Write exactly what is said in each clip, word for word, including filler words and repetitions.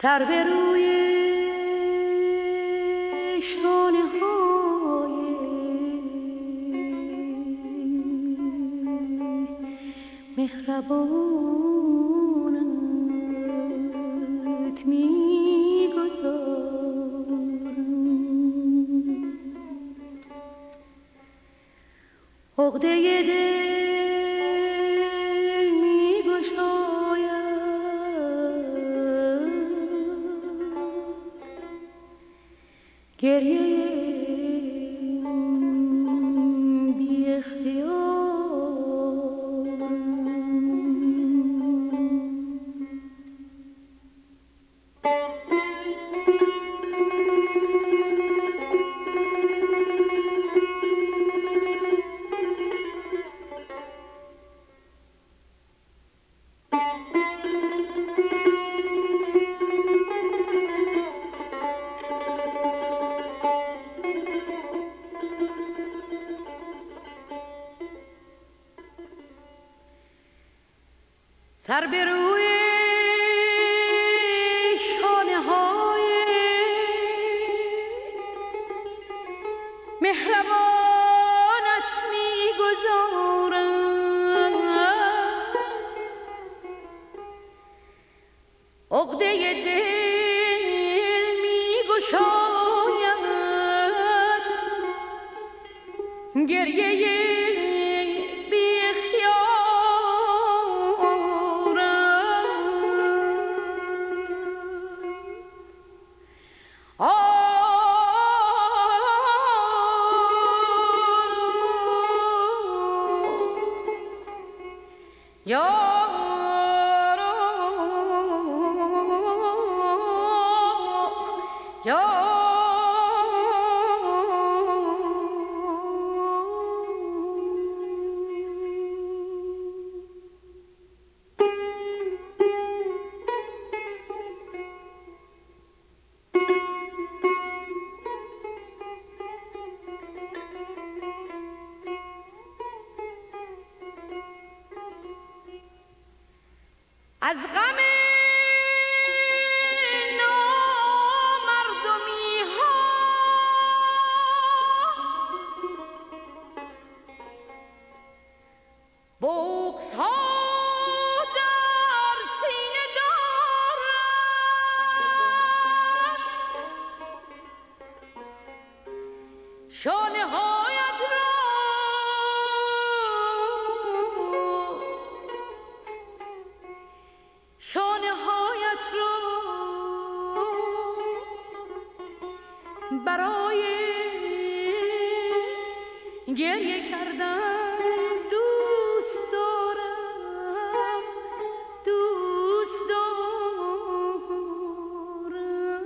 سر به روی شانه های مهربانت می گذارم. عقده دل می گشاید، گریه بی اختیار. سر به روی شانه های مهربانت می گذارم. عقده دل می گشاید، گریه از غم نامردمی ها بغض ها در سینه دارم. شانه هایت را شانه هایت را برای گریه کردن دوست دارم، دوست دارم.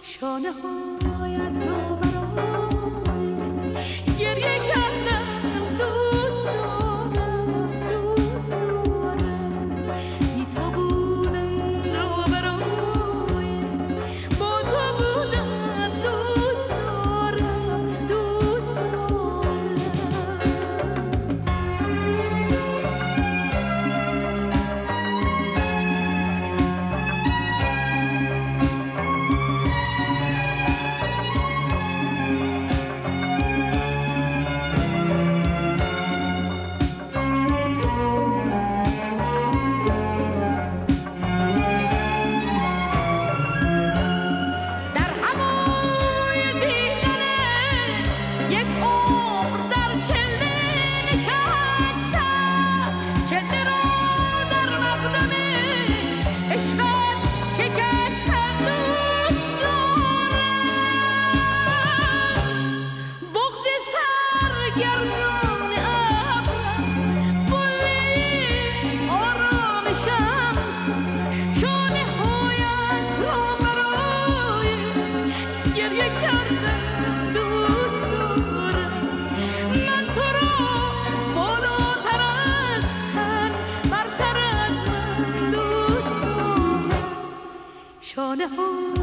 شانه هایت را برای گریه کردم. دوست دارم دوست دارم بی تو بودن را برای با تو بودن. دوست دارم دوست دارم. در هوای دیدنت یک عمر در چله نشستم. چله را در مقدم عشقت شکستم. دوست دارم بغض سرگردان ابرم قله آرامشم. شانه هایت را برای گریه کردم. دوست دارم من تو را بالاتر از تن برتر از من. دوست دارم شانه ها